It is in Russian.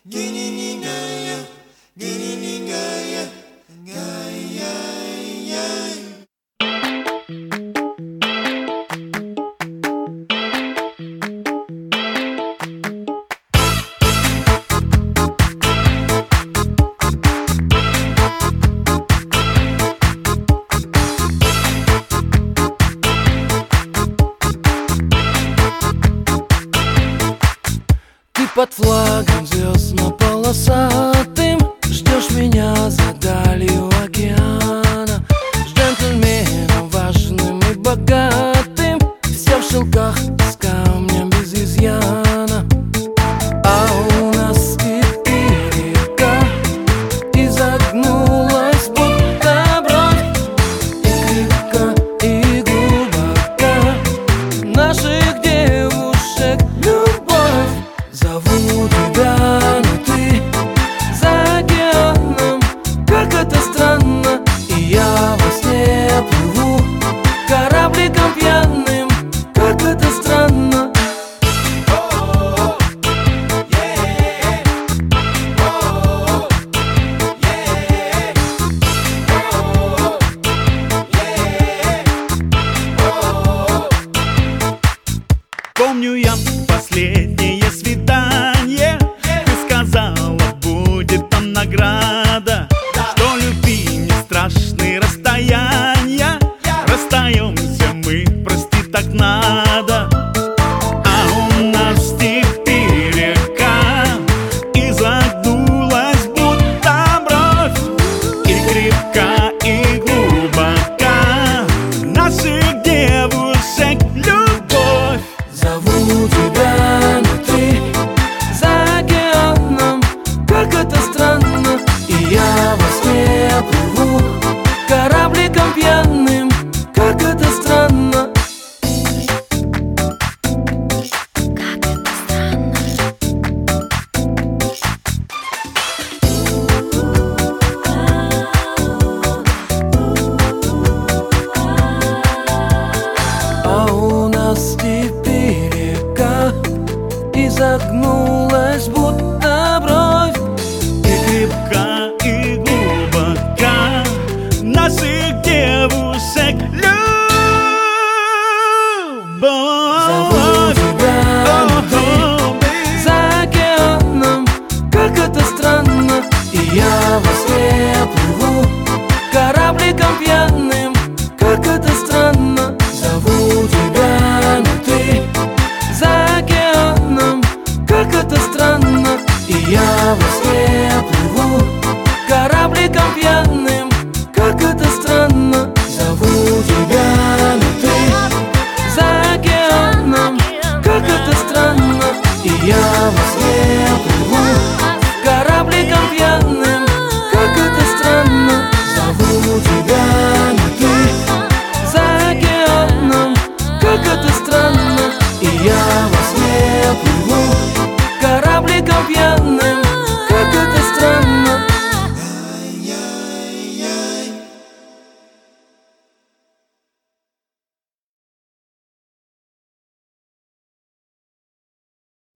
Под флагом звездно-полосатым ждешь меня за далью океана. С джентльменом важным и богатым, все в шелках, с камнем без изъяна. А у нас теперь река изогнулась, будто бровь, и крепка, и глубока наших девушек любовь. Зову тебя, но ты за океаном, как это странно. И я во сне плыву корабликом пьяным, как это странно. Помню я последнее свидание, ты сказала, будет там награда, что любви не страшны расстояния, расстаемся мы, прости, так надо. А у нас теперь река изогнулась, будто бровь, и крепка, и глубока наших девушек любовь. Зову тебя, но ты за океаном, как это странно. И я во сне плыву корабликом пьяным, как это странно. Как это странно. А у нас теперь река изогнулась, будто